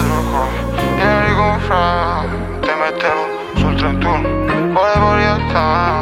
indietro come ieri con fra. Te mettevo sul 31, volevo realtà.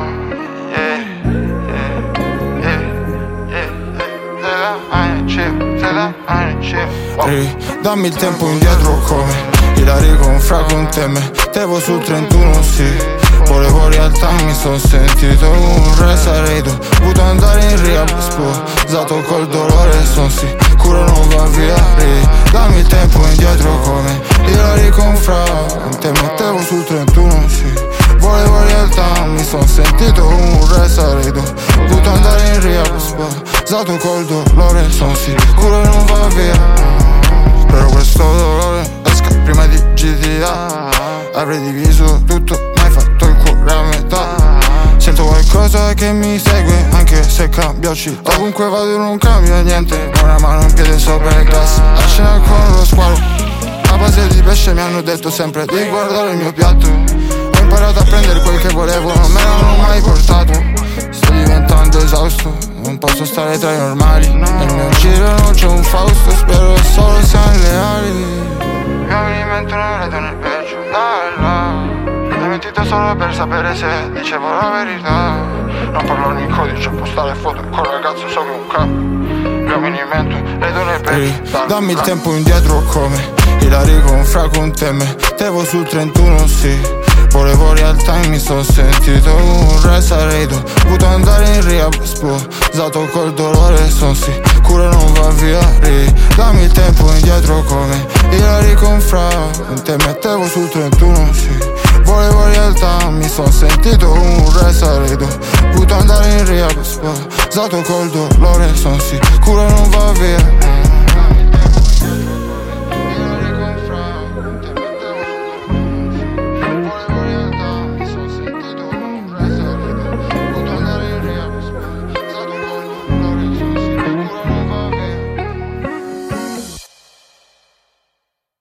Dammi il tempo indietro come Ilari con fra con te. Mettevo sul 31, sì. Volevo realtà, mi son sentito un re. Sarei dovuto andare in rehab, sposato col dolore, son sicuro non va via. Dammi il tempo indietro come Ilari con fra con te. Mettevo sul 31, sì. Volevo realtà, mi son sentito un re. Sarei dovuto andare in rehab, sposato col dolore, son sicuro non va via. Spero questo dolore esca prima di GTA. Avrei diviso tutto, ma hai fatto il cuore a metà. Sento qualcosa che mi segue, anche se cambio città. Ovunque vado non cambia niente, una mano un piede sopra il gas. A cena con lo squalo, a base di pesce mi hanno detto sempre di guardare il mio piatto. Ho imparato a prendere quel che volevo, non me l'hanno mai portato. Sto diventando esausto, non posso stare tra i normali. Nel mio giro non c'è un Fausto, spero solo siano leali. Gli uomini mentono, le donne peggio, dai là. L'hai mentito solo per sapere se dicevo la verità. Non parlo in codice, postare foto con ragazzo so che un capo. Gli uomini mentono, le donne peggio. Dammi il tempo indietro come Ilari con fra con te. Mettevo sul 31, sì. Volevo realtà e mi son sentito un re. Sarei dovuto andare in rehab, sposato col dolore, son sicuro non va via. Dammi il tempo indietro come Ilari con fra con te. Mettevo sul 31, sì. Volevo realtà, mi son sentito un re. Sarei dovuto andare in rehab, sposato col dolore, son sicuro non va via.